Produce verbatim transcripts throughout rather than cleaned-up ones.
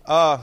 Uh,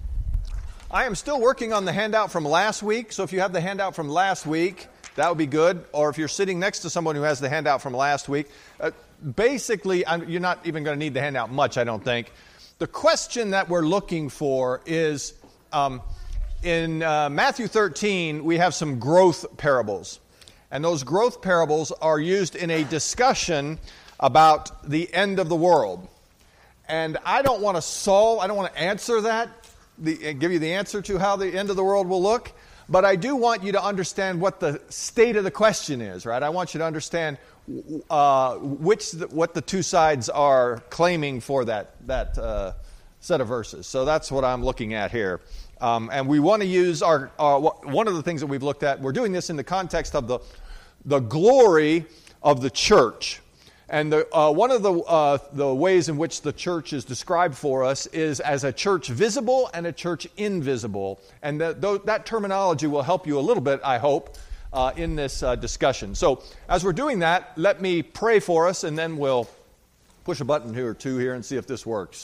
I am still working on the handout from last week, so if you have the handout from last week, that would be good. Or if you're sitting next to someone who has the handout from last week, uh, basically, I'm, you're not even going to need the handout much, I don't think. The question that we're looking for is, um, in uh, Matthew thirteen, we have some growth parables. And those growth parables are used in a discussion about the end of the world. And I don't want to solve, I don't want to answer that, the, give you the answer to how the end of the world will look, but I do want you to understand what the state of the question is, right? I want you to understand uh, which what the two sides are claiming for that, that uh, set of verses. So that's what I'm looking at here. Um, and we want to use our, our, one of the things that we've looked at, we're doing this in the context of the, the glory of the church. And the, uh, one of the uh, the ways in which the church is described for us is as a church visible and a church invisible. And that, th- that terminology will help you a little bit, I hope, uh, in this uh, discussion. So as we're doing that, let me pray for us, and then we'll push a button here or two here and see if this works.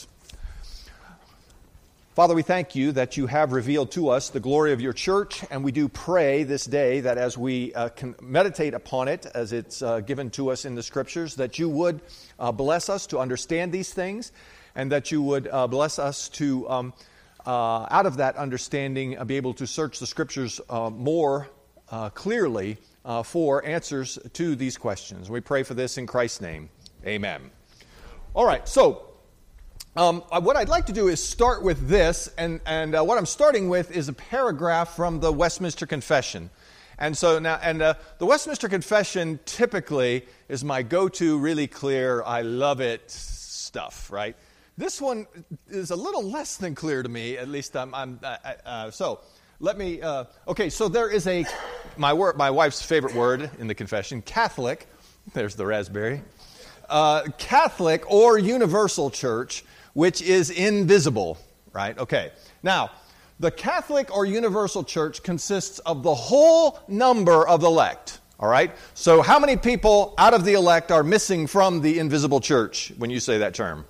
Father, we thank you that you have revealed to us the glory of your church, and we do pray this day that as we uh, can meditate upon it, as it's uh, given to us in the Scriptures, that you would uh, bless us to understand these things, and that you would uh, bless us to, um, uh, out of that understanding, uh, be able to search the Scriptures uh, more uh, clearly uh, for answers to these questions. We pray for this in Christ's name. Amen. All right, so Um, what I'd like to do is start with this, and, and uh, what I'm starting with is a paragraph from the Westminster Confession. And so now, and uh, the Westminster Confession typically is my go-to, really clear, I love it stuff, right? This one is a little less than clear to me, at least I'm, I'm uh, uh, so let me, uh, okay, so there is a, my word, my wife's favorite word in the confession, Catholic, there's the raspberry, uh, Catholic or universal church, which is invisible, right? Okay. Now, the Catholic or universal church consists of the whole number of the elect, all right? So how many people out of the elect are missing from the invisible church when you say that term?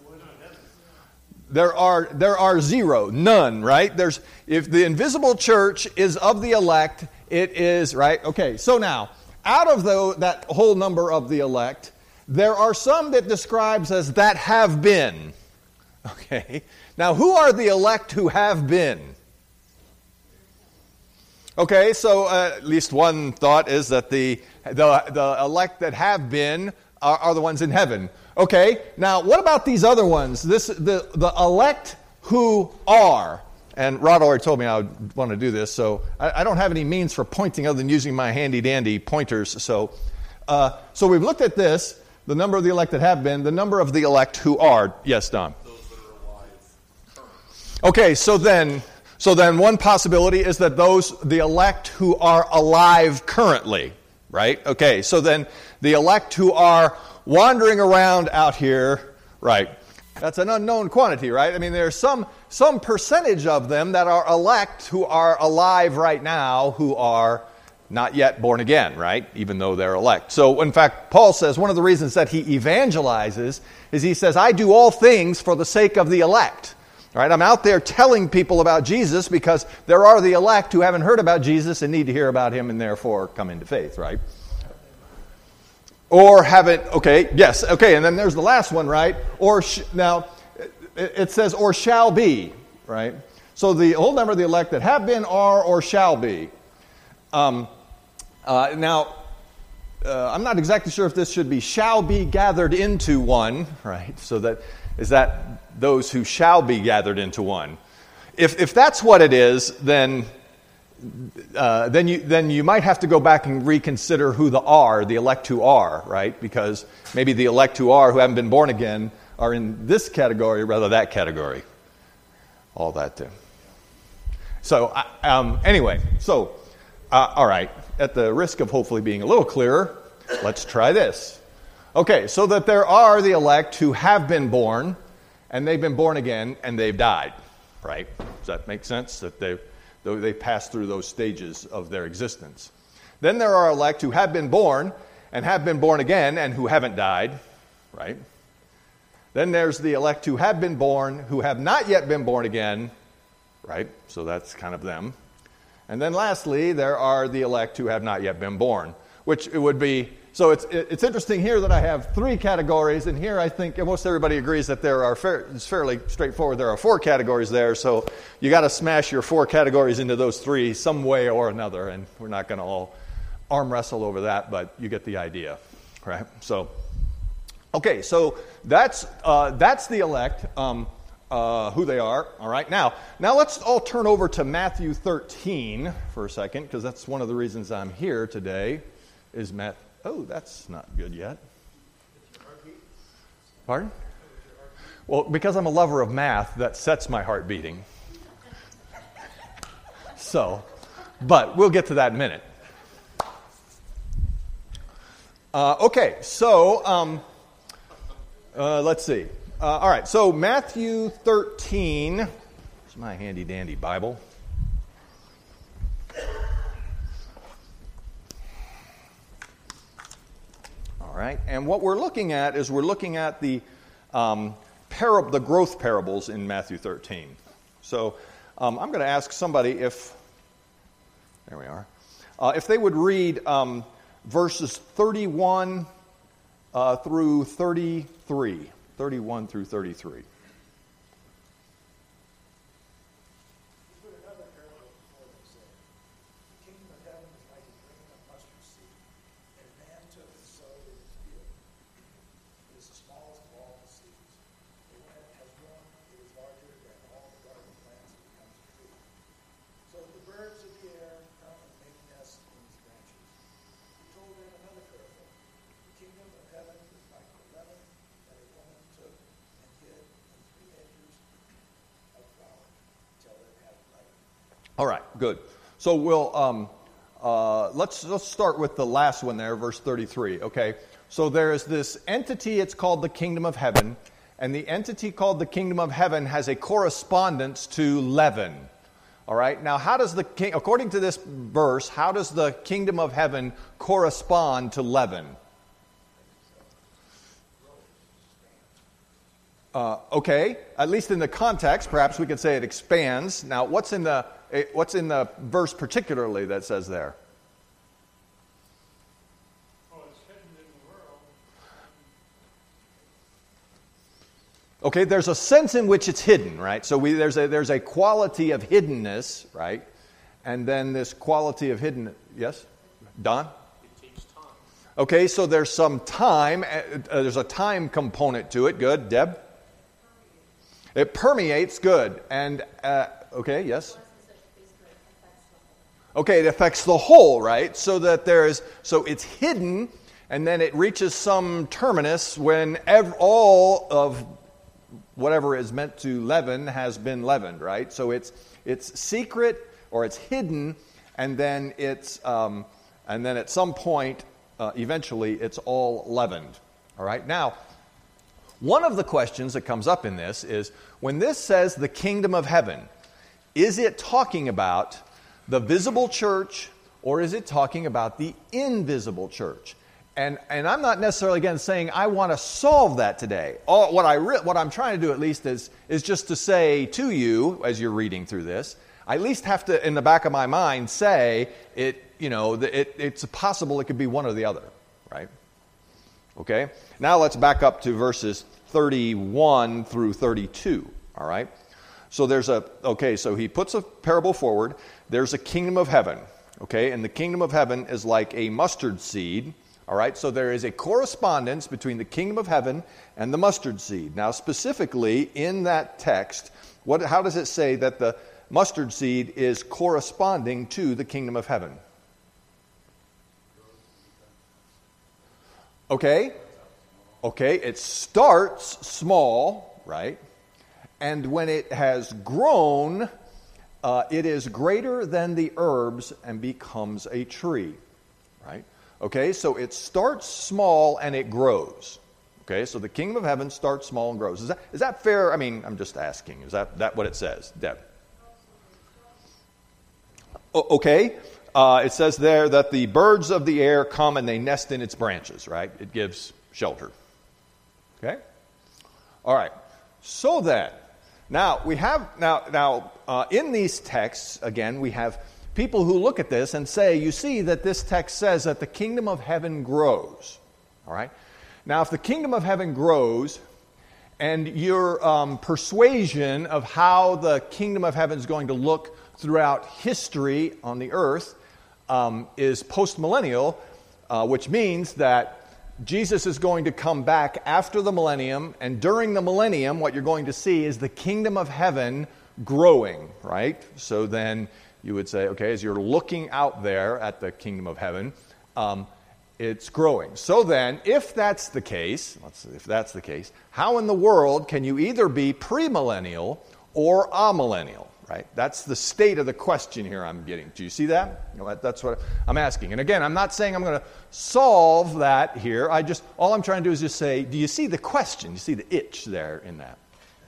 There are there are zero, none, right? There's if the invisible church is of the elect, it is, right? Okay, so now, out of the, that whole number of the elect, there are some that describes as that have been. Okay, now who are the elect who have been? Okay, so uh, at least one thought is that the the, the elect that have been are, are the ones in heaven. Okay, now what about these other ones? This the, the elect who are. And Rod already told me I would want to do this, so I, I don't have any means for pointing other than using my handy-dandy pointers. So, uh, so we've looked at this, the number of the elect that have been, the number of the elect who are. Yes, Don? Okay, so then, so then one possibility is that those, the elect who are alive currently, right? Okay, so then the elect who are wandering around out here, right? That's an unknown quantity, right? I mean, there's some some percentage of them that are elect who are alive right now who are not yet born again, right? Even though they're elect. So, in fact, Paul says one of the reasons that he evangelizes is he says, I do all things for the sake of the elect. All right, I'm out there telling people about Jesus because there are the elect who haven't heard about Jesus and need to hear about him and therefore come into faith, right? Or haven't, okay, yes, okay, and then there's the last one, right? Or, sh- now, it, it says, or shall be, right? So the whole number of the elect that have been, are, or shall be. Um, uh, now, uh, I'm not exactly sure if this should be shall be gathered into one, right? So that, is that those who shall be gathered into one? If if that's what it is, then uh, then you then you might have to go back and reconsider who the are, the elect who are, right? Because maybe the elect who are, who haven't been born again, are in this category rather that category. All that too. So um, anyway, so uh, all right. At the risk of hopefully being a little clearer, let's try this. Okay, so that there are the elect who have been born, and they've been born again, and they've died, right? Does that make sense? That they've, they passed through those stages of their existence. Then there are elect who have been born, and have been born again, and who haven't died, right? Then there's the elect who have been born, who have not yet been born again, right? So that's kind of them. And then lastly, there are the elect who have not yet been born, which it would be, so it's it's interesting here that I have three categories, and here I think most everybody agrees that there are, fair, it's fairly straightforward, there are four categories there, so you got to smash your four categories into those three some way or another, and we're not going to all arm wrestle over that, but you get the idea, right? So, okay, so that's uh, that's the elect. Um, Uh, who they are. All right. Now, now let's all turn over to Matthew thirteen for a second, because that's one of the reasons I'm here today. Is Matt? Oh, that's not good yet. Pardon? Well, because I'm a lover of math, that sets my heart beating. So, but we'll get to that in a minute. Uh, okay. So, um, uh, let's see. Uh, all right, so Matthew thirteen, it's my handy-dandy Bible. All right, and what we're looking at is we're looking at the um, parab- the growth parables in Matthew thirteen. So um, I'm going to ask somebody if, there we are, uh, if they would read um, verses thirty-one uh, through thirty-three. thirty-one through thirty-three. All right, good. So we'll um, uh, let's let's start with the last one there, verse thirty-three. Okay, so there is this entity. It's called the kingdom of heaven, and the entity called the kingdom of heaven has a correspondence to leaven. All right. Now, how does the king, according to this verse, how does the kingdom of heaven correspond to leaven? Uh, okay, at least in the context, perhaps we could say it expands. Now, what's in the what's in the verse particularly that says there? Oh, it's hidden in the world. Okay, there's a sense in which it's hidden, right? So we, there's a there's a quality of hiddenness, right? And then this quality of hidden, yes, Don? It takes time. Okay, so there's some time. Uh, there's a time component to it. Good, Deb. It permeates, good. And, uh, okay, yes? Okay, it affects the whole, right? So that there is, so it's hidden, and then it reaches some terminus when ev- all of whatever is meant to leaven has been leavened, right? So it's it's secret or it's hidden, and then it's um, and then at some point, uh, eventually, it's all leavened. All right, now. One of the questions that comes up in this is, when this says the kingdom of heaven, is it talking about the visible church or is it talking about the invisible church? And and I'm not necessarily, again, saying I want to solve that today. All, what, I re- what I'm trying to do at least is, is just to say to you, as you're reading through this, I at least have to, in the back of my mind, say, it. you know, it, it's possible it could be one or the other, right? Okay, now let's back up to verses thirty-one through thirty-two, all right? So there's a, okay, so he puts a parable forward. There's a kingdom of heaven, okay? And the kingdom of heaven is like a mustard seed, all right? So there is a correspondence between the kingdom of heaven and the mustard seed. Now, specifically in that text, what, how does it say that the mustard seed is corresponding to the kingdom of heaven? Okay, okay, it starts small, right? And when it has grown, uh, it is greater than the herbs and becomes a tree, right? Okay, so it starts small and it grows. Okay, so the kingdom of heaven starts small and grows. Is that is that fair? I mean, I'm just asking. Is that, that what it says, Deb? O- okay. Uh, it says there that the birds of the air come and they nest in its branches, right? It gives shelter. Okay? All right. So then, Now, we have, now, now uh, in these texts, again, we have people who look at this and say, you see that this text says that the kingdom of heaven grows. All right? Now, if the kingdom of heaven grows, and your um, persuasion of how the kingdom of heaven is going to look throughout history on the earth um, is postmillennial, uh, which means that Jesus is going to come back after the millennium, and during the millennium, what you're going to see is the kingdom of heaven growing, right? So then you would say, okay, as you're looking out there at the kingdom of heaven, um, it's growing. So then, if that's the case, let's see, if that's the case, how in the world can you either be premillennial or amillennial? Right? That's the state of the question here I'm getting. Do you see that? You know, that that's what I'm asking. And again, I'm not saying I'm going to solve that here. I just, all I'm trying to do is just say, do you see the question? You see the itch there in that?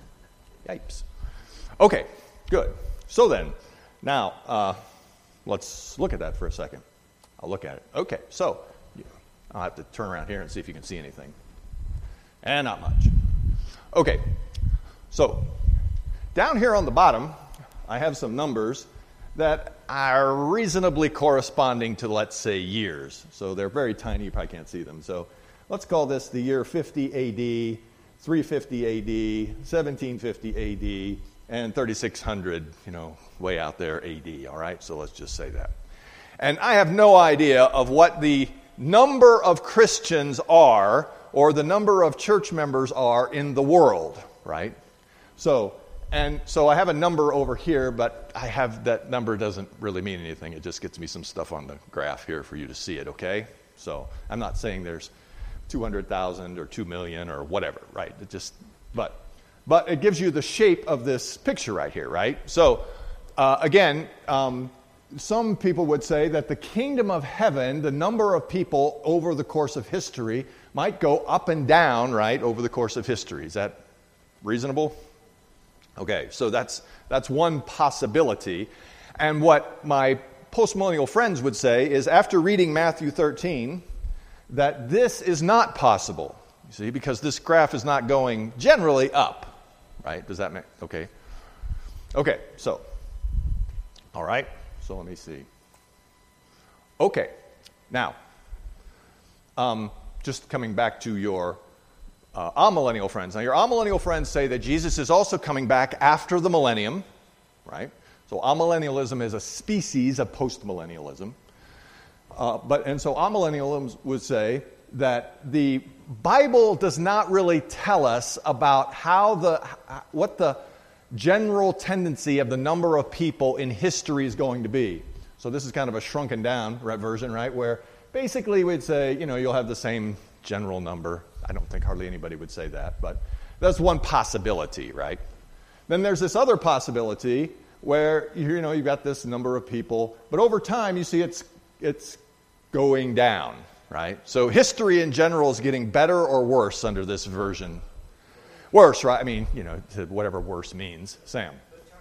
Yipes. Okay, good. So then, now, uh, let's look at that for a second. I'll look at it. Okay, so, I'll have to turn around here and see if you can see anything. And not much. Okay, so, down here on the bottom, I have some numbers that are reasonably corresponding to, let's say, years. So they're very tiny, you probably can't see them. So let's call this the year fifty A D, three fifty A D, seventeen fifty A D, and thirty-six hundred, you know, way out there A D, all right? So let's just say that. And I have no idea of what the number of Christians are or the number of church members are in the world, right? So... And so I have a number over here, but I have that number doesn't really mean anything. It just gets me some stuff on the graph here for you to see it, okay? So I'm not saying there's two hundred thousand or two million or whatever, right? It just, but, but it gives you the shape of this picture right here, right? So uh, again, um, some people would say that the kingdom of heaven, the number of people over the course of history might go up and down, right, over the course of history. Is that reasonable? Okay, so that's that's one possibility. And what my postmillennial friends would say is after reading Matthew thirteen, that this is not possible. You see, because this graph is not going generally up, right? Does that make, okay. Okay, so, all right, so let me see. Okay, now, um, just coming back to your Uh, amillennial friends. Now, your amillennial friends say that Jesus is also coming back after the millennium, right? So amillennialism is a species of postmillennialism. Uh, but and so amillennialism would say that the Bible does not really tell us about how the what the general tendency of the number of people in history is going to be. So this is kind of a shrunken down version, right? Where basically we'd say, you know, you'll have the same general number. I don't think hardly anybody would say that, but that's one possibility, right? Then there's this other possibility where, you know, you've got this number of people, but over time you see it's it's going down, right? So history in general is getting better or worse under this version. Worse, right? I mean, you know, whatever worse means. Sam.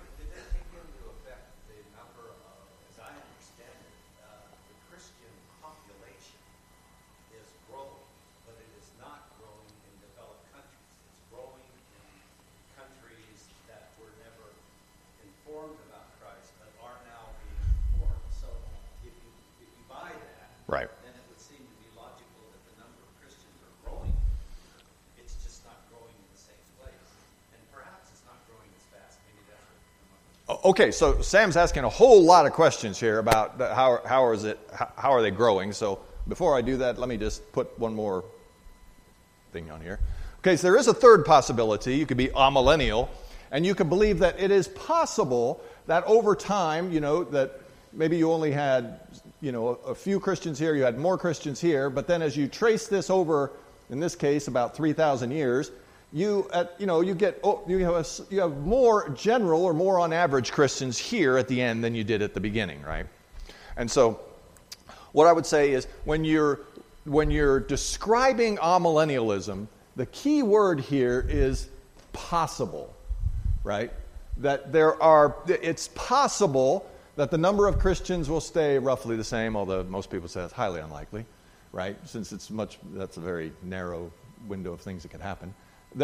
Right. Then it would seem to be logical that the number of Christians are growing. It's just not growing in the same place. And perhaps it's not growing as fast. Maybe that's what. Okay, so Sam's asking a whole lot of questions here about how how is it how are they growing. So before I do that, let me just put one more thing on here. Okay, so there is a third possibility. You could be amillennial, and you can believe that it is possible that over time, you know, that maybe you only had, you know, a few Christians here, you had more Christians here, but then as you trace this over, in this case, about three thousand years, you, at, you know, you get, oh, you have, a, you have more general or more on average Christians here at the end than you did at the beginning, right? And so, what I would say is, when you're, when you're describing amillennialism, the key word here is possible, right? That there are, it's possible that the number of Christians will stay roughly the same, although most people say it's highly unlikely, right? Since it's much, that's a very narrow window of things that could happen. Then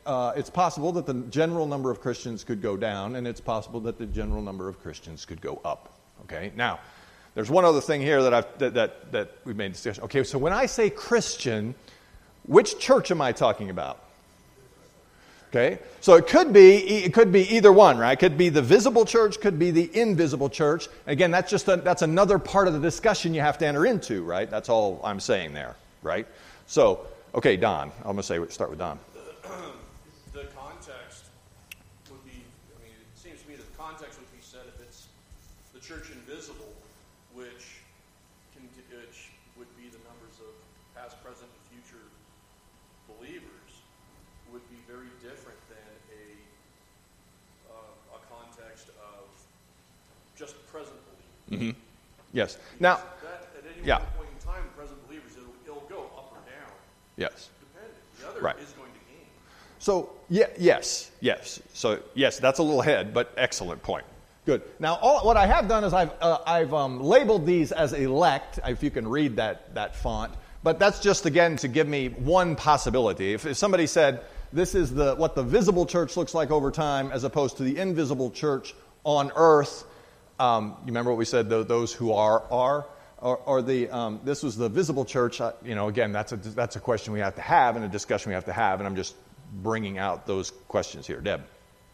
uh, it's possible that the general number of Christians could go down, and it's possible that the general number of Christians could go up. Okay, now, there's one other thing here that, I've, that, that, that we've made discussion. Okay, so when I say Christian, which church am I talking about? Okay, so it could be it could be either one, right? It could be the visible church, could be the invisible church. Again, that's just a, that's another part of the discussion you have to enter into, right? That's all I'm saying there, right? So, okay, Don, I'm going to say start with Don. The context would be, I mean, it seems to me that the context would be said if it's the church invisible, which can, which would be the numbers of past, present, and future believers, would be very different than a uh, a context of just present believers. Mm-hmm. Yes. Now, that, at any yeah. point in time, present believers, it'll, it'll go up or down. Yes. Depending. The other Right. is going to gain. So, yeah, yes, yes. So, yes, that's a little head, but excellent point. Good. Now, all, what I have done is I've uh, I've um, labeled these as elect, if you can read that that font. But that's just, again, to give me one possibility. If, if somebody said, this is the what the visible church looks like over time as opposed to the invisible church on earth, um, you remember what we said, the, those who are, are, or, or the um, this was the visible church. Uh, you know, again, that's a, that's a question we have to have and a discussion we have to have, and I'm just bringing out those questions here. Deb.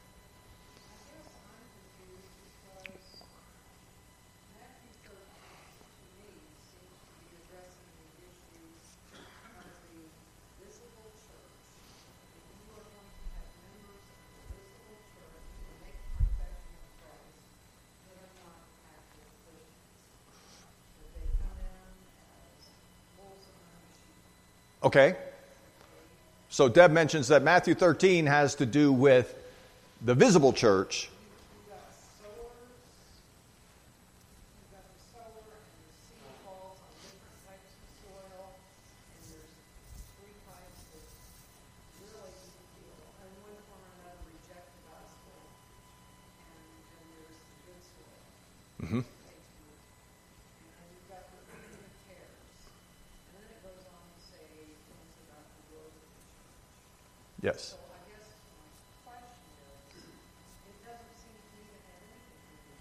Okay. So Deb mentions that Matthew thirteen has to do with the visible church. You've got sowers, you've got the sower, and the seed falls on different types of soil, and there's three types that really, you know, in one form or another reject the gospel, and then there's the good soil. Mm-hmm. And you've got the wheat and the tares. And then it goes on to say things about the growth of the church. Yes. So I guess my question is, it doesn't seem to me to have anything to do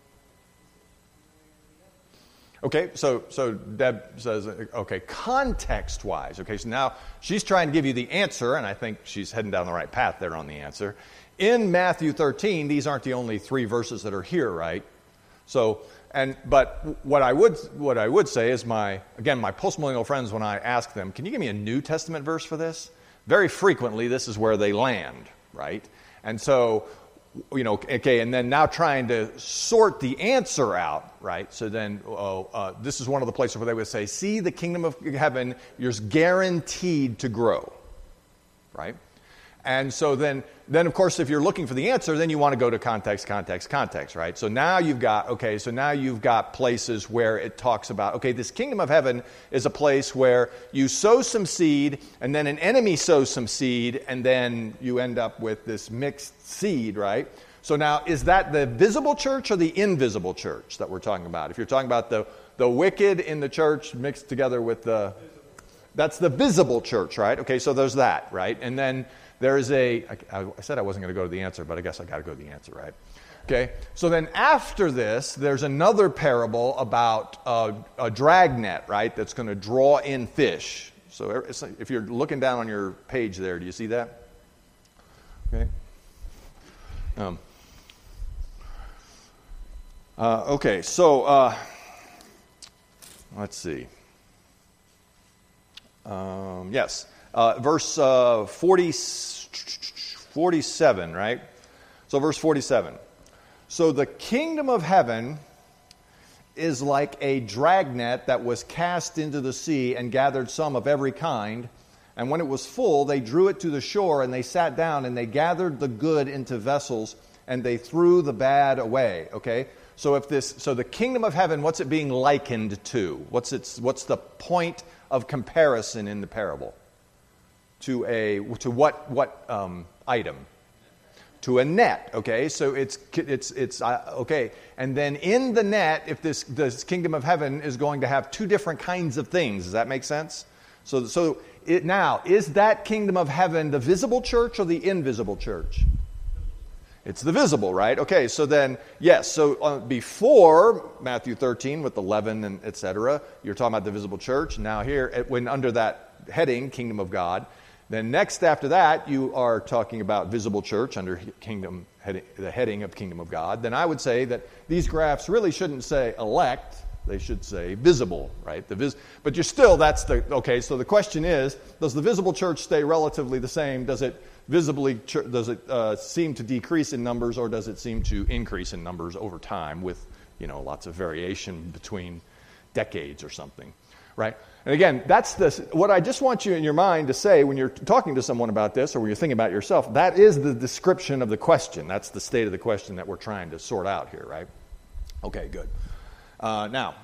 with the position, one way or the other. Okay, so so Deb says, okay, context-wise. Okay, so now she's trying to give you the answer, and I think she's heading down the right path there on the answer. In Matthew thirteen, these aren't the only three verses that are here, right? So, and but what I would what I would say is my again my postmillennial friends, when I ask them, can you give me a New Testament verse for this? Very frequently, this is where they land, right? And so, you know, okay, and then now trying to sort the answer out, right? So then, oh, uh, this is one of the places where they would say, see, the kingdom of heaven, you're guaranteed to grow, right? And so then, then of course, if you're looking for the answer, then you want to go to context, context, context, right? So now you've got, okay, so now you've got places where it talks about, okay, this kingdom of heaven is a place where you sow some seed, and then an enemy sows some seed, and then you end up with this mixed seed, right? So now, is that the visible church or the invisible church that we're talking about? If you're talking about the, the wicked in the church mixed together with the, that's the visible church, right? Okay, so there's that, right? And then there's a, I, I said I wasn't going to go to the answer, but I guess I got to go to the answer, right? Okay, so then after this, there's another parable about uh, a dragnet, right, that's going to draw in fish. So if you're looking down on your page there, do you see that? Okay. Um, uh, okay, so uh, let's see. Um, yes. Uh, verse uh, forty, forty-seven, right? So verse forty-seven. So the kingdom of heaven is like a dragnet that was cast into the sea and gathered some of every kind. And when it was full, they drew it to the shore, and they sat down, and they gathered the good into vessels, and they threw the bad away. Okay? So if this, so the kingdom of heaven, what's it being likened to? What's its, what's the point of comparison in the parable? To a to what what um, item? To a net. Okay, so it's it's it's uh, okay. And then in the net, if this this kingdom of heaven is going to have two different kinds of things, does that make sense? So so it, now, is that kingdom of heaven the visible church or the invisible church? It's the visible, right? Okay, so then, yes, so uh, before Matthew thirteen with the leaven and et cetera, you're talking about the visible church. Now here, at- when under that heading, kingdom of God, then next after that, you are talking about visible church under kingdom heading, the heading of kingdom of God. Then I would say that these graphs really shouldn't say elect, they should say visible, right? The vis- but you're still, that's the, okay, so the question is, does the visible church stay relatively the same? Does it visibly, does it uh, seem to decrease in numbers, or does it seem to increase in numbers over time with, you know, lots of variation between decades or something, right? And again, that's the, what I just want you in your mind to say when you're talking to someone about this, or when you're thinking about yourself, that is the description of the question. That's the state of the question that we're trying to sort out here, right? Okay, good. Uh, now,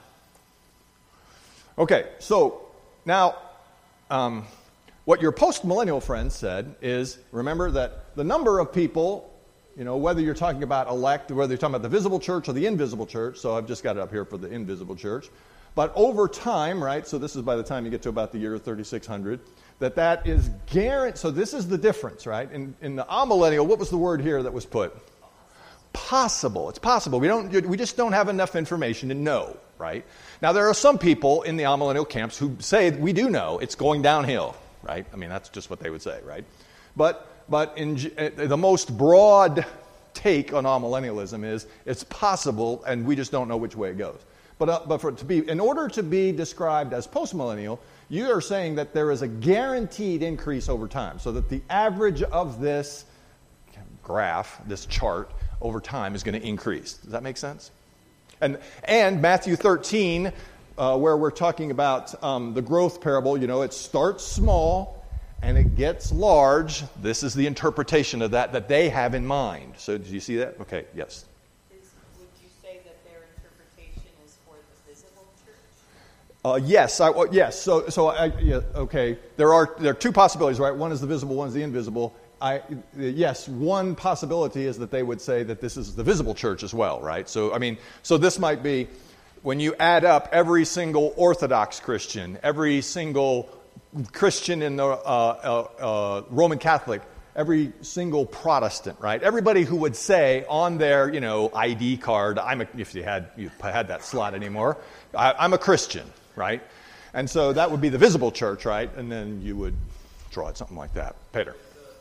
okay, so now, um, what your post-millennial friends said is, remember that the number of people, you know, whether you're talking about elect, whether you're talking about the visible church or the invisible church, so I've just got it up here for the invisible church, but over time, right, so this is by the time you get to about the year thirty-six hundred, that that is guaranteed, so this is the difference, right? In, in the amillennial, what was the word here that was put? Possible. It's possible. We don't. We just don't have enough information to know, right? Now, there are some people in the amillennial camps who say we do know it's going downhill, right? I mean, that's just what they would say, right? But but in the most broad take on amillennialism is it's possible, and we just don't know which way it goes. But uh, but for it to be, in order to be described as postmillennial, you are saying that there is a guaranteed increase over time, so that the average of this graph, this chart, over time is going to increase. Does that make sense? And and Matthew thirteen, uh, where we're talking about um, the growth parable, you know, it starts small and it gets large. This is the interpretation of that that they have in mind. So do you see that? Okay, yes. Is, would you say that their interpretation is for the visible church? Uh, yes, I, well, yes. So, so I, yeah, okay. There are there are two possibilities, right? One is the visible, one is the invisible. I, yes, one possibility is that they would say that this is the visible church as well, right? So, I mean, so this might be when you add up every single Orthodox Christian, every single Christian in the uh, uh, uh, Roman Catholic, every single Protestant, right? Everybody who would say on their, you know, I D card, I'm a, if you had you had that slot anymore, I, I'm a Christian, right? And so that would be the visible church, right? And then you would draw it something like that. Peter.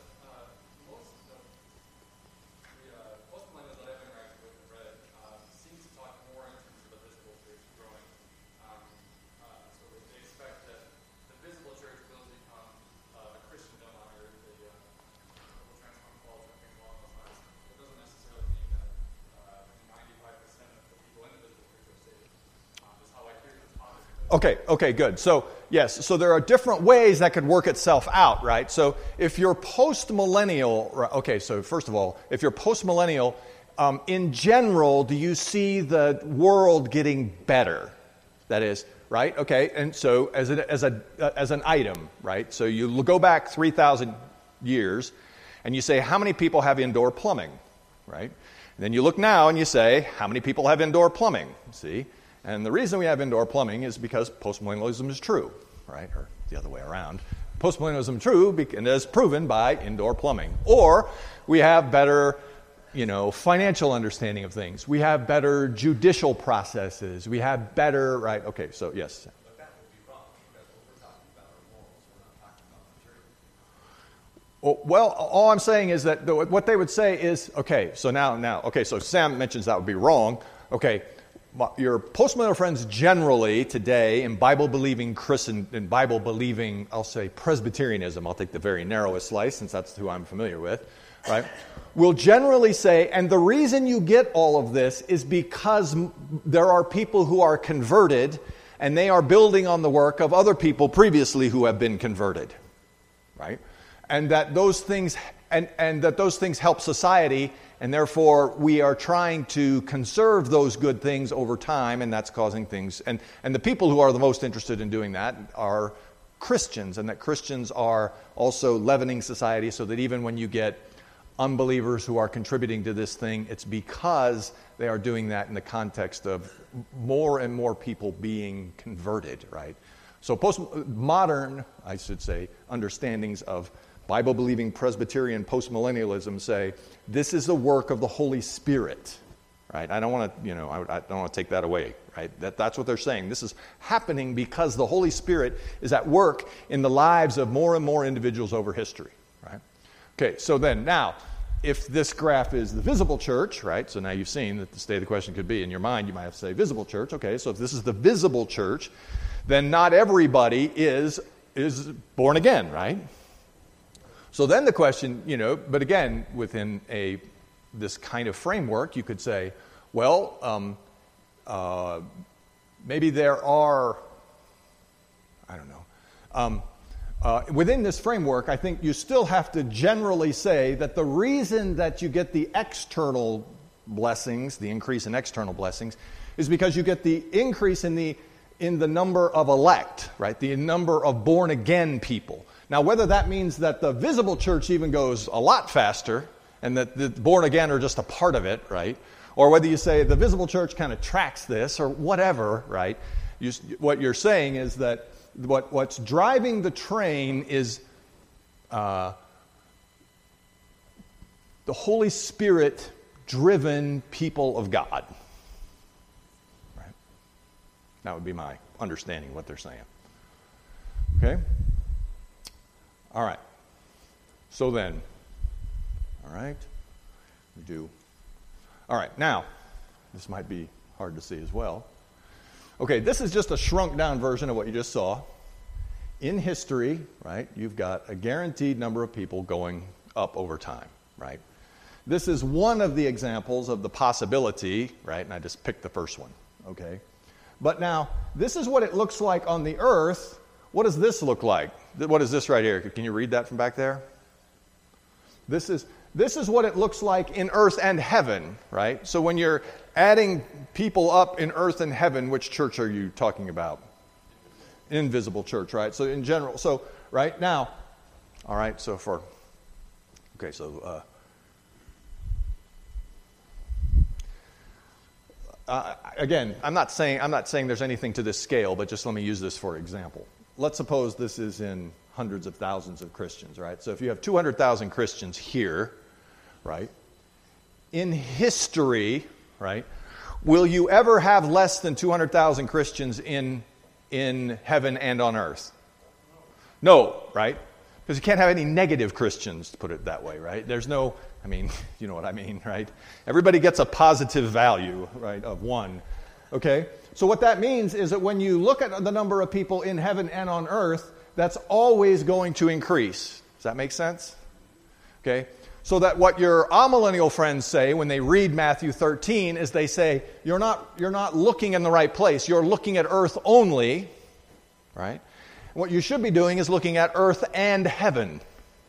Okay, okay, good. So, yes, so there are different ways that could work itself out, right? So, if you're post-millennial, okay, so first of all, if you're post-millennial, um, in general, do you see the world getting better? That is, right? Okay, and so as a, as a uh, as an item, right? So you go back three thousand years, and you say, how many people have indoor plumbing, right? And then you look now and you say, how many people have indoor plumbing? See? And the reason we have indoor plumbing is because postmillennialism is true, right? Or the other way around. Postmillennialism is true and is proven by indoor plumbing. Or we have better, you know, financial understanding of things. We have better judicial processes. We have better, right? Okay, so yes. But that would be wrong because what we're talking about are morals. We're not talking about maturity. Well, all I'm saying is that the, what they would say is, okay, so now, now, okay, so Sam mentions that would be wrong. Okay, your postmillennial friends generally today in Bible-believing Christian, in Bible-believing, I'll say Presbyterianism, I'll take the very narrowest slice since that's who I'm familiar with, right, will generally say, and the reason you get all of this is because there are people who are converted and they are building on the work of other people previously who have been converted, right? And that those things and, and that those things help society, and therefore we are trying to conserve those good things over time, and that's causing things. And, and the people who are the most interested in doing that are Christians, and that Christians are also leavening society so that even when you get unbelievers who are contributing to this thing, it's because they are doing that in the context of more and more people being converted, right? So postmodern, I should say, understandings of Bible-believing Presbyterian postmillennialism say this is the work of the Holy Spirit, right? I don't want to, you know, I, I don't want to take that away, right? That, that's what they're saying. This is happening because the Holy Spirit is at work in the lives of more and more individuals over history, right? Okay, so then now, if this graph is the visible church, right? So now you've seen that the state of the question could be in your mind, you might have to say visible church. Okay, so if this is the visible church, then not everybody is is born again, right? So then the question, you know, but again, within a this kind of framework, you could say, well, um, uh, maybe there are, I don't know. Um, uh, within this framework, I think you still have to generally say that the reason that you get the external blessings, the increase in external blessings, is because you get the increase in the in the number of elect, right? The number of born again people. Now, whether that means that the visible church even goes a lot faster and that the born again are just a part of it, right? Or whether you say the visible church kind of tracks this or whatever, right? You, what you're saying is that what, what's driving the train is uh, the Holy Spirit-driven people of God. Right? That would be my understanding of what they're saying. Okay? All right. So then, all right, we do. All right, now, this might be hard to see as well. Okay, this is just a shrunk down version of what you just saw. In history, right, you've got a guaranteed number of people going up over time, right? This is one of the examples of the possibility, right, and I just picked the first one, okay? But now, this is what it looks like on the earth. What does this look like? What is this right here? Can you read that from back there? This is this is what it looks like in earth and heaven, right? So when you're adding people up in earth and heaven, which church are you talking about? Invisible church, right? So in general, so right now, all right, so for, okay, so, uh, uh, again, I'm not saying I'm not saying there's anything to this scale, but just let me use this for example. Let's suppose this is in hundreds of thousands of Christians, right? So if you have two hundred thousand Christians here, right? In history, right? Will you ever have less than two hundred thousand Christians in in heaven and on earth? No, right? Because you can't have any negative Christians, to put it that way, right? There's no, I mean, you know what I mean, right? Everybody gets a positive value, right, of one. Okay? So what that means is that when you look at the number of people in heaven and on earth, that's always going to increase. Does that make sense? Okay? So that what your amillennial friends say when they read Matthew thirteen is they say, you're not, you're not looking in the right place. You're looking at earth only, right? What you should be doing is looking at earth and heaven.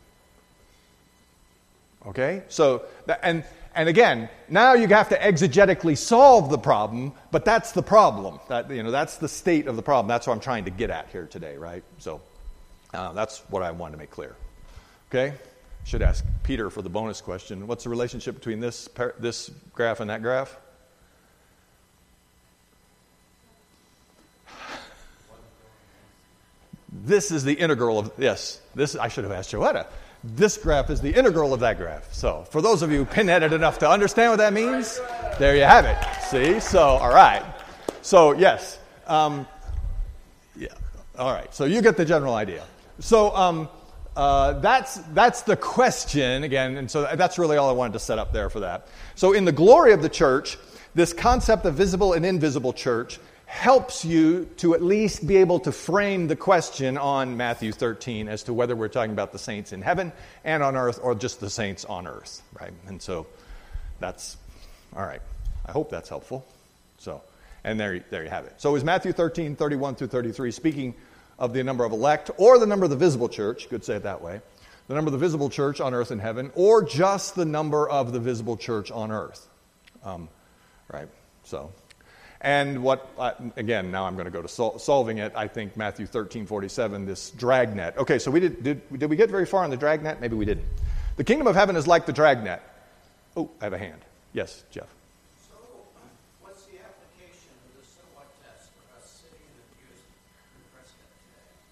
Okay? So, and and again, now you have to exegetically solve the problem, but that's the problem. That, you know, that's the state of the problem. That's what I'm trying to get at here today, right? So, uh, that's what I wanted to make clear. Okay? Should ask Peter for the bonus question. What's the relationship between this par- this graph and that graph? This is the integral of, yes, this, I should have asked Joetta. This graph is the integral of that graph. So, for those of you pinheaded enough to understand what that means, there you have it. See? So, all right. So, yes. Um, yeah. All right. So, you get the general idea. So, um, uh, that's that's the question, again, and so that's really all I wanted to set up there for that. So, in the glory of the church, this concept of visible and invisible church helps you to at least be able to frame the question on Matthew thirteen as to whether we're talking about the saints in heaven and on earth or just the saints on earth, right? And so that's, all right. I hope that's helpful. So, and there, there you have it. So is Matthew thirteen, thirty-one through thirty-three speaking of the number of elect or the number of the visible church, you could say it that way, the number of the visible church on earth and heaven, or just the number of the visible church on earth, um, right? So... And what, uh, again, now I'm going to go to sol- solving it. I think Matthew thirteen forty-seven, this dragnet. Okay, so we did, did did we get very far on the dragnet? Maybe we didn't. The kingdom of heaven is like the dragnet. Oh, I have a hand. Yes, Jeff. So, what's the application of the Silhouette test for us sitting in the pews in Prescott?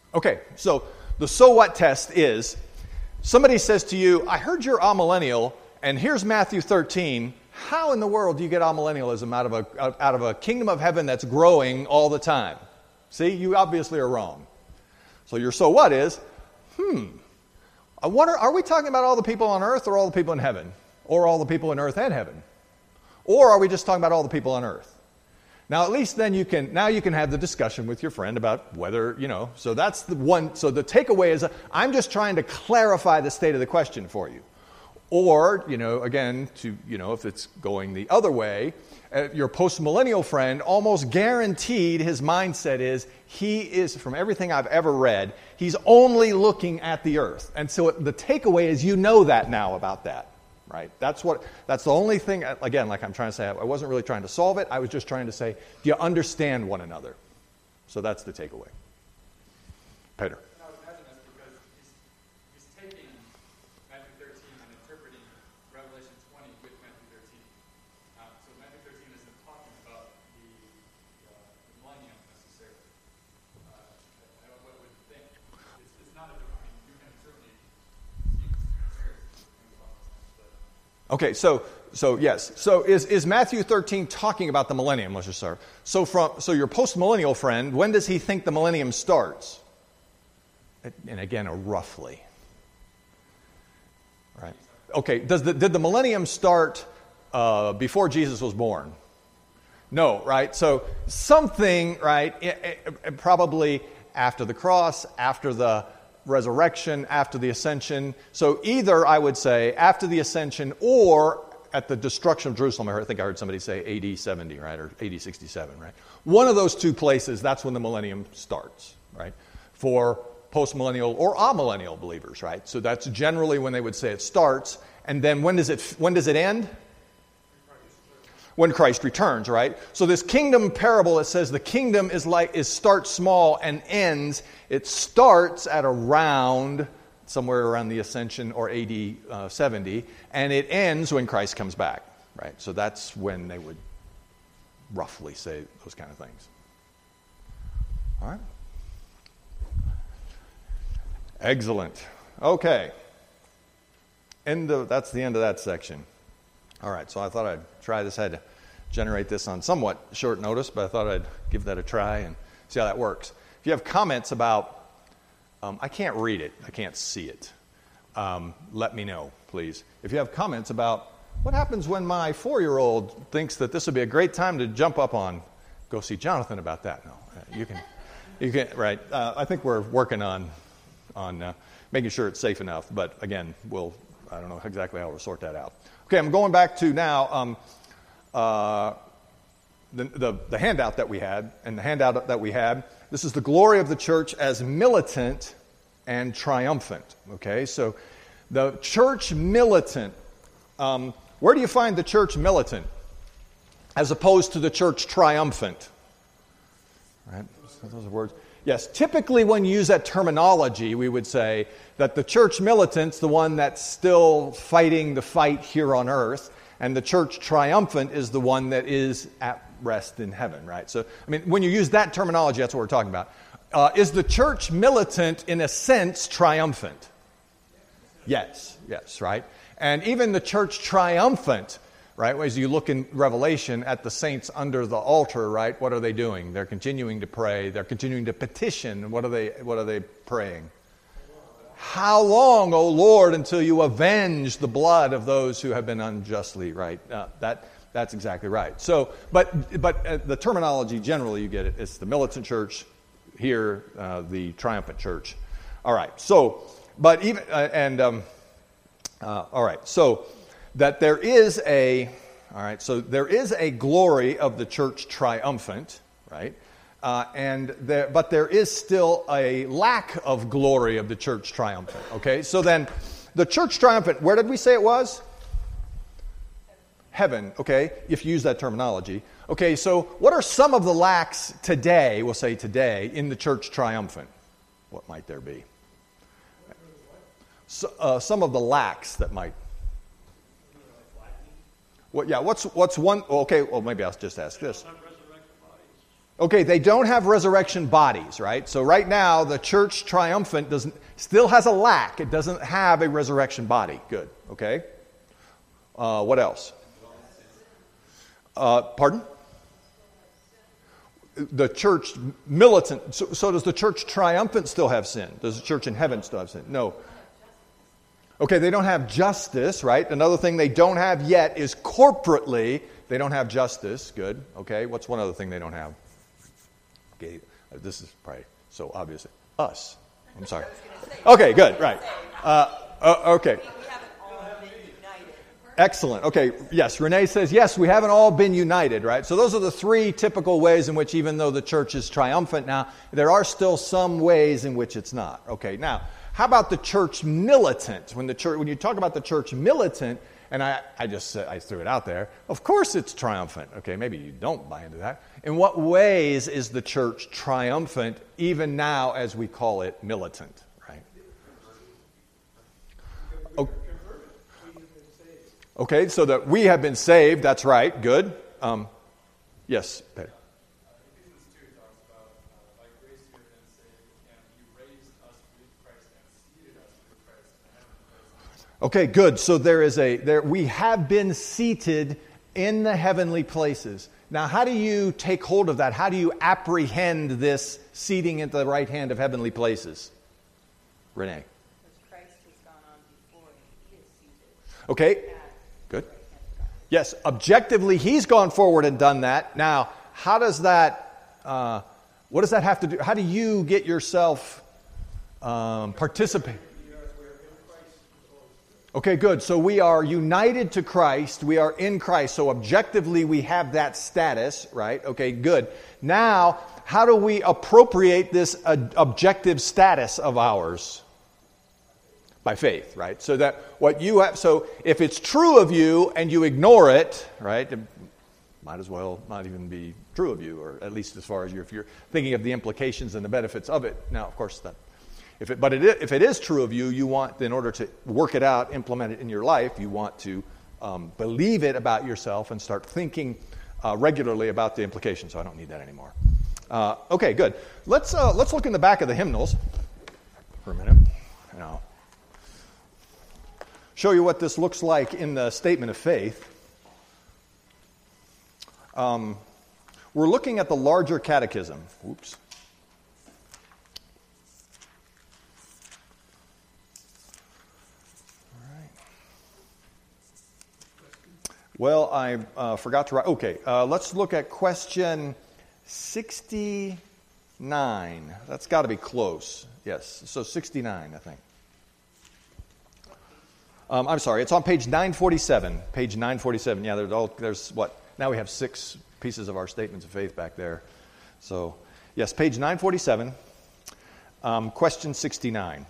Okay, so the so what test is, somebody says to you, I heard you're amillennial, and here's Matthew thirteen. How in the world do you get amillennialism out of a out of a kingdom of heaven that's growing all the time? See, you obviously are wrong. So your so what is, hmm, I wonder, are we talking about all the people on earth or all the people in heaven? Or all the people in earth and heaven? Or are we just talking about all the people on earth? Now, at least then you can, now you can have the discussion with your friend about whether, you know, so that's the one, so the takeaway is, I'm just trying to clarify the state of the question for you. Or, you know, again, to, you know, if it's going the other way, uh, your post-millennial friend, almost guaranteed his mindset is, he is, from everything I've ever read, he's only looking at the earth. And so the takeaway is, you know that now about that. Right? That's what. That's the only thing, again, like I'm trying to say, I wasn't really trying to solve it. I was just trying to say, do you understand one another? So that's the takeaway. Peter. I would imagine that's because he's, he's taking Matthew thirteen and interpreting Revelation twenty with Matthew thirteen. Uh, so Matthew thirteen isn't talking about the, uh, the millennium necessarily. Uh, I don't know what would you think. It's, it's not a, I mean, you can certainly see comparisons between things, but Okay, so so yes, so is is Matthew thirteen talking about the millennium? Let's just start. So from so your post-millennial friend, when does he think the millennium starts? And again, a roughly. Right. Okay. Does the did the millennium start uh, before Jesus was born? No. Right. So something. Right. It, it, probably after the cross, after the resurrection, after the ascension. So either, I would say, after the ascension or at the destruction of Jerusalem. I, heard, I think I heard somebody say A D seventy, right, or A D sixty-seven, right? One of those two places, that's when the millennium starts, right, for post-millennial or amillennial believers, right? So that's generally when they would say it starts. And then when does it when does it end? When Christ returns, right? So this kingdom parable, it says the kingdom is like is starts small and ends. It starts at around somewhere around the ascension or A D uh, seventy, and it ends when Christ comes back, right? So that's when they would roughly say those kind of things. All right. Excellent. Okay. End of, that's the end of that section. All right, so I thought I'd try this. I had to generate this on somewhat short notice, but I thought I'd give that a try and see how that works. If you have comments about, um, I can't read it, I can't see it, um, let me know, please. If you have comments about what happens when my four-year-old thinks that this would be a great time to jump up on, go see Jonathan about that. No, you can, you can, right. Uh, I think we're working on, on uh, making sure it's safe enough, but again, we'll, I don't know exactly how we'll sort that out. Okay, I'm going back to now um, uh, the, the, the handout that we had, and the handout that we had, this is the glory of the church as militant and triumphant. Okay, so the church militant, um, where do you find the church militant as opposed to the church triumphant? Right, so those are words. Yes, typically when you use that terminology, we would say that the church militant's the one that's still fighting the fight here on earth, and the church triumphant is the one that is at rest in heaven, right? So, I mean, when you use that terminology, that's what we're talking about. Uh, is the church militant, in a sense, triumphant? Yes, yes, right? And even the church triumphant, right, as you look in Revelation at the saints under the altar, right, what are they doing? They're continuing to pray. They're continuing to petition. What are they, what are they praying? How long, O Lord, until you avenge the blood of those who have been unjustly, right? Uh, that that's exactly right. So, but but uh, the terminology generally, you get it. It's the militant church here, uh, the triumphant church. All right. So, but even uh, and um, uh, all right. So that there is a all right. So there is a glory of the church triumphant, right? Uh, and there, but there is still a lack of glory of the church triumphant. Okay, so then the church triumphant, where did we say it was? Heaven. Okay, if you use that terminology. Okay, so what are some of the lacks today? We'll say today in the church triumphant. What might there be? So, uh, some of the lacks that might. What? Yeah. What's what's one? Okay. Well, maybe I'll just ask this. Okay, they don't have resurrection bodies, right? So right now, the church triumphant doesn't still has a lack. It doesn't have a resurrection body. Good. Okay. Uh, what else? Uh, pardon? The church militant. So, so does the church triumphant still have sin? Does the church in heaven still have sin? No. Okay, they don't have justice, right? Another thing they don't have yet is corporately, they don't have justice. Good. Okay, what's one other thing they don't have? Okay, this is probably so obvious. Us. I'm sorry. Okay, good, right. Uh, uh, okay. We haven't all been united. Excellent. Okay, yes, Renee says, yes, we haven't all been united, right? So those are the three typical ways in which, even though the church is triumphant now, there are still some ways in which it's not. Okay, now, how about the church militant? When the church, when you talk about the church militant, and I, I just I threw it out there, of course it's triumphant. Okay, maybe you don't buy into that. In what ways is the church triumphant, even now as we call it militant, right? Okay, so that we have been saved, that's right, good. Um, yes, Peter. Ephesians two talks about, uh, by grace you have been saved, and he raised us with Christ and seated us with Christ in the heavenly places. Okay, good. So there is a there we have been seated in the heavenly places. Now, how do you take hold of that? How do you apprehend this seating at the right hand of heavenly places? Renee. Because Christ has gone on before and he is seated. Okay, good. Yes, objectively, he's gone forward and done that. Now, how does that, uh, what does that have to do? How do you get yourself um, participate? Okay, good. So we are united to Christ. We are in Christ. So objectively, we have that status, right? Okay, good. Now, how do we appropriate this uh, objective status of ours? By faith, right? So that what you have, so if it's true of you and you ignore it, right? It might as well not even be true of you, or at least as far as you, if you're thinking of the implications and the benefits of it. Now, of course, that. If it, but it, if it is true of you, you want, in order to work it out, implement it in your life, you want to um, believe it about yourself and start thinking uh, regularly about the implications. So I don't need that anymore. Uh, okay, good. Let's uh, let's look in the back of the hymnals for a minute. And I'll show you what this looks like in the statement of faith. Um, we're looking at the larger catechism. Oops. Well, I uh, forgot to write. Okay, uh, let's look at question sixty-nine. That's got to be close. Yes, so sixty-nine, I think. Um, I'm sorry, it's on page nine forty-seven. Page nine forty-seven. Yeah, there's, all, there's what? Now we have six pieces of our statements of faith back there. So, yes, page nine forty-seven. Um, question sixty-nine.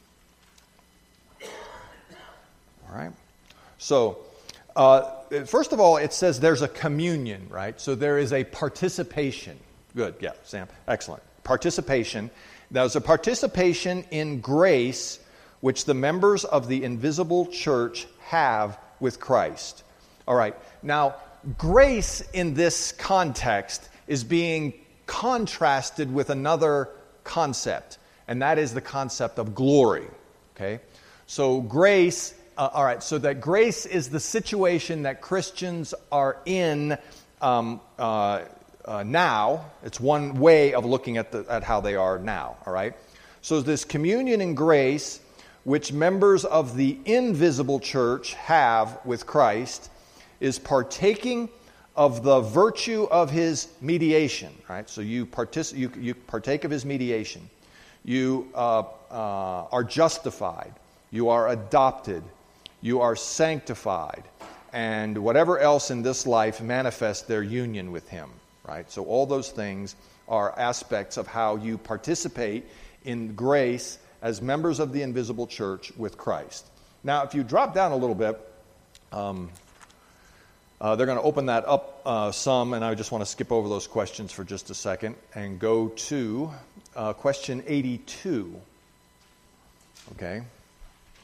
All right. So, uh, first of all, it says there's a communion, right? So there is a participation. Good, yeah, Sam, excellent. Participation. There's a participation in grace which the members of the invisible church have with Christ. All right, now, grace in this context is being contrasted with another concept, and that is the concept of glory, okay? So grace... Uh, all right, so that grace is the situation that Christians are in um, uh, uh, now. It's one way of looking at the, at how they are now, all right? So this communion in grace, which members of the invisible church have with Christ, is partaking of the virtue of his mediation, right? So you, partic- you, you partake of his mediation. You uh, uh, are justified. You are adopted. You are sanctified, and whatever else in this life manifests their union with him, right? So all those things are aspects of how you participate in grace as members of the invisible church with Christ. Now, if you drop down a little bit, um, uh, they're going to open that up uh, some, and I just want to skip over those questions for just a second and go to uh, question eighty-two, okay?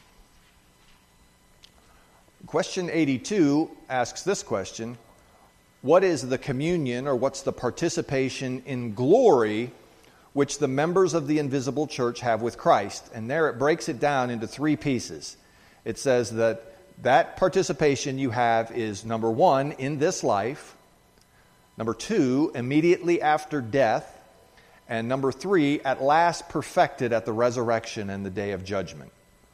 Question eighty-two asks this question: what is the communion, or what's the participation in glory which the members of the invisible church have with Christ? And there it breaks it down into three pieces. It says that that participation you have is, number one, in this life, number two, immediately after death, and number three, at last perfected at the resurrection and the day of judgment.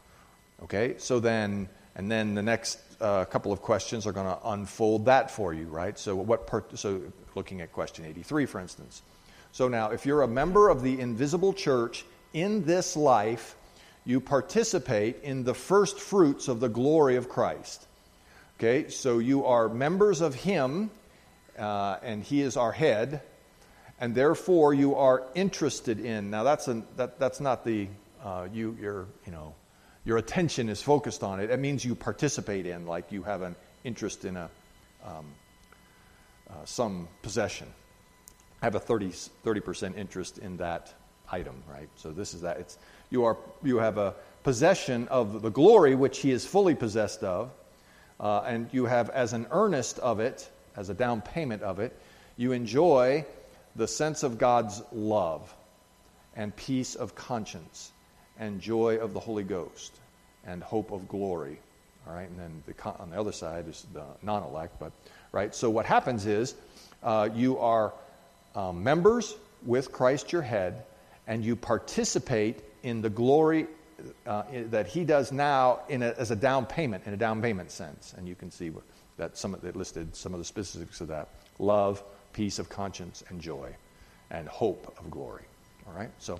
Okay, so then, and then the next uh, couple of questions are going to unfold that for you, right? So what? Part, so looking at question eighty-three, for instance. So now, if you're a member of the invisible church in this life, you participate in the first fruits of the glory of Christ. Okay, so you are members of Him, uh, and He is our head, and therefore you are interested in. Now that's a, that that's not the uh, you your you know your attention is focused on it. It means you participate in, like you have an interest in a um, uh, some possession. I have a thirty percent interest in that item, right? So this is that. It's you are you have a possession of the glory which He is fully possessed of, uh, and you have, as an earnest of it, as a down payment of it, you enjoy the sense of God's love and peace of conscience and joy of the Holy Ghost and hope of glory. All right, and then the, on the other side is the non-elect. But right, so what happens is uh, you are um, members with Christ your head, and you participate in the glory uh, that He does now in a, as a down payment, in a down payment sense. And you can see that some of it listed some of the specifics of that: love, peace of conscience, and joy, and hope of glory. All right, so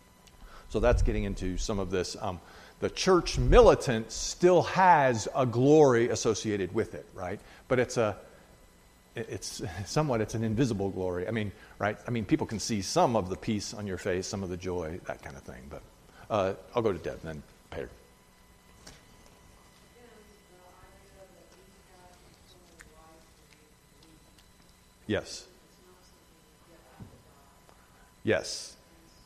so that's getting into some of this. Um, the church militant still has a glory associated with it, right? But it's a it's somewhat it's an invisible glory. I mean, right? I mean, people can see some of the peace on your face, some of the joy, that kind of thing. But uh, I'll go to Deb and then Peter. Yes. Yes.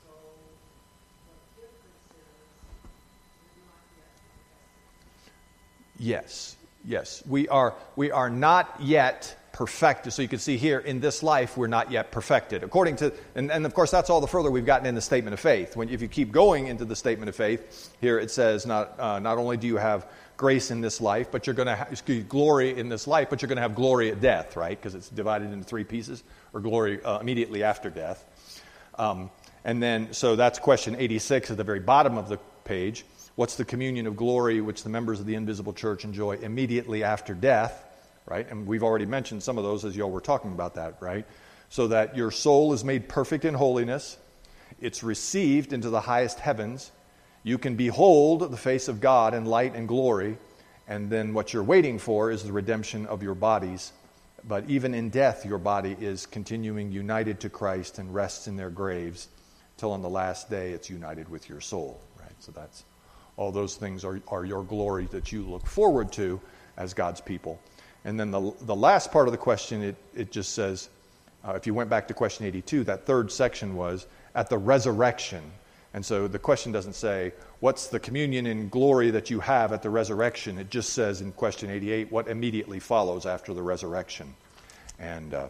Yes. Yes. We are we are not yet perfected. So you can see here, in this life, we're not yet perfected. According to, and, and of course, that's all the further we've gotten in the statement of faith. When if you keep going into the statement of faith, here it says, not uh, not only do you have grace in this life, but you're going to have glory in this life, but you're going to have glory at death, right? Because it's divided into three pieces, or glory uh, immediately after death. Um, and then, so that's question eighty-six at the very bottom of the page. What's the communion of glory which the members of the invisible church enjoy immediately after death, right? And we've already mentioned some of those as y'all were talking about that, right? So that your soul is made perfect in holiness. It's received into the highest heavens. You can behold the face of God in light and glory. And then what you're waiting for is the redemption of your bodies. But even in death, your body is continuing united to Christ and rests in their graves till on the last day it's united with your soul, right? So that's all those things are, are your glory that you look forward to as God's people. And then the the last part of the question, it, it just says, uh, if you went back to question eighty-two, that third section was at the resurrection. And so the question doesn't say, what's the communion in glory that you have at the resurrection? It just says in question eighty-eight, what immediately follows after the resurrection? And, uh,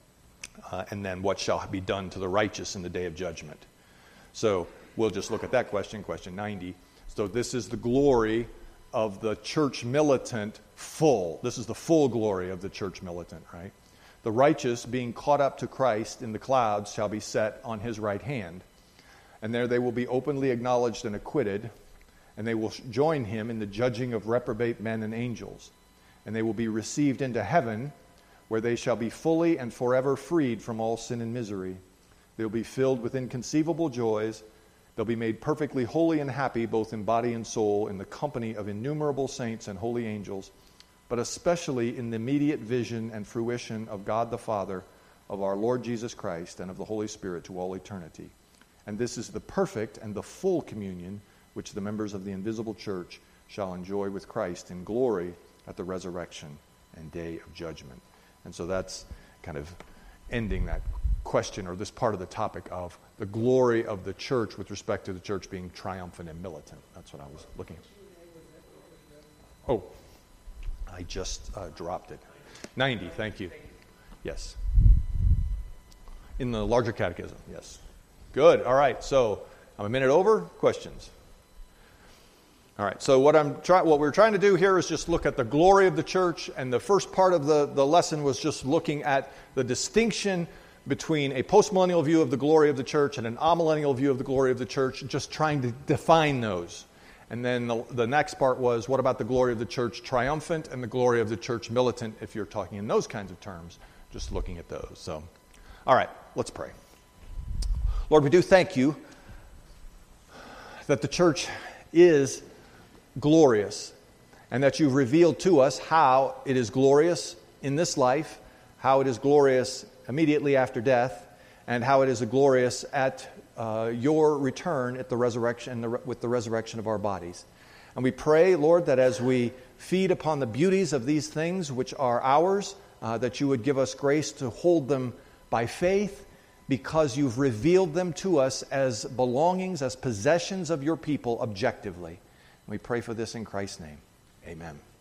uh, and then what shall be done to the righteous in the day of judgment? So we'll just look at that question, question ninety. So this is the glory of the church militant full. This is the full glory of the church militant, right? The righteous, being caught up to Christ in the clouds, shall be set on His right hand. And there they will be openly acknowledged and acquitted, and they will join Him in the judging of reprobate men and angels. And they will be received into heaven, where they shall be fully and forever freed from all sin and misery. They will be filled with inconceivable joys. They'll be made perfectly holy and happy, both in body and soul, in the company of innumerable saints and holy angels, but especially in the immediate vision and fruition of God the Father, of our Lord Jesus Christ, and of the Holy Spirit to all eternity. And this is the perfect and the full communion which the members of the invisible church shall enjoy with Christ in glory at the resurrection and day of judgment. And so that's kind of ending that question, or this part of the topic of the glory of the church with respect to the church being triumphant and militant. That's what I was looking at. Oh, I just uh, dropped it. ninety, thank you. Yes. In the larger catechism, yes. Good. All right. So I'm a minute over. Questions? All right. So what I'm trying, what we're trying to do here is just look at the glory of the church, and the first part of the, the lesson was just looking at the distinction between a postmillennial view of the glory of the church and an amillennial view of the glory of the church, just trying to define those. And then the, the next part was, what about the glory of the church triumphant and the glory of the church militant, if you're talking in those kinds of terms, just looking at those. So, all right, let's pray. Lord, we do thank you that the church is glorious and that you've revealed to us how it is glorious in this life, how it is glorious immediately after death, and how it is glorious at uh, your return at the resurrection, the, with the resurrection of our bodies. And we pray, Lord, that as we feed upon the beauties of these things which are ours, uh, that you would give us grace to hold them by faith, because you've revealed them to us as belongings, as possessions of your people objectively. And we pray for this in Christ's name. Amen.